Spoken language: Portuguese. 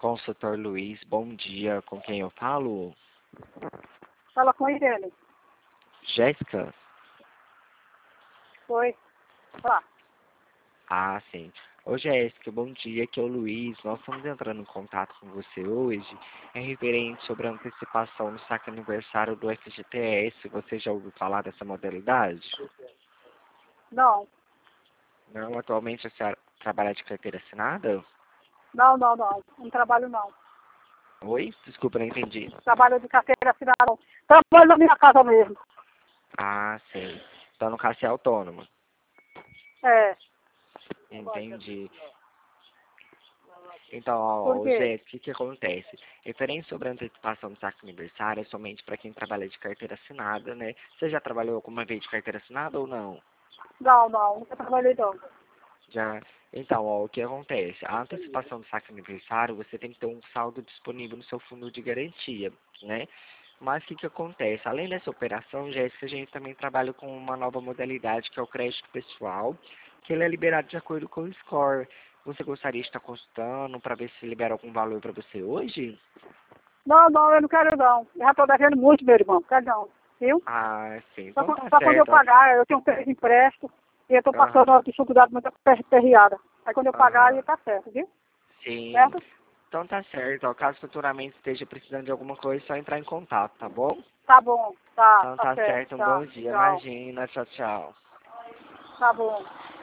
Consultor Luiz, bom dia. Com quem eu falo? Fala com a Irene. Jéssica? Oi. Fala. Ah, sim. Ô Jéssica, bom dia. Aqui é o Luiz. Nós estamos entrando em contato com você hoje. É referente sobre a antecipação no saque aniversário do FGTS. Você já ouviu falar dessa modalidade? Não. Não, atualmente a senhora trabalha de carteira assinada? Não. Não trabalho não. Oi? Desculpa, não entendi. Trabalho de carteira assinada não. Trabalho na minha casa mesmo. Ah, sim. Então, no caso, você é autônoma. É. Entendi. Então, ó, Por ô, quê? Jéssica, o que acontece? Referente sobre a antecipação do saque aniversário é somente para quem trabalha de carteira assinada, né? Você já trabalhou alguma vez de carteira assinada ou não? Não. Nunca trabalhei não. Já. Então, ó, o que acontece? A antecipação do saque aniversário, você tem que ter um saldo disponível no seu fundo de garantia, né? Mas o que acontece? Além dessa operação, Jéssica, a gente também trabalha com uma nova modalidade que é o crédito pessoal, que ele é liberado de acordo com o score. Você gostaria de estar consultando para ver se libera algum valor para você hoje? Não, eu não quero não. Eu já tô devendo muito, meu irmão. Quero não. Viu? Ah, sim. Só, Então tá só quando eu certo. Ó. pagar, eu tenho 3 empréstimos e eu tô Aham. passando uma dificuldade muito perreada. Aí quando eu pagar, Aham. aí tá certo, viu? Sim. Certo? Então tá certo. Ó. Caso futuramente esteja precisando de alguma coisa, é só entrar em contato, tá bom? Tá bom. Tá Então tá certo. certo. Um Tá. bom dia. Tchau. Imagina. Tchau, tchau. Tá bom.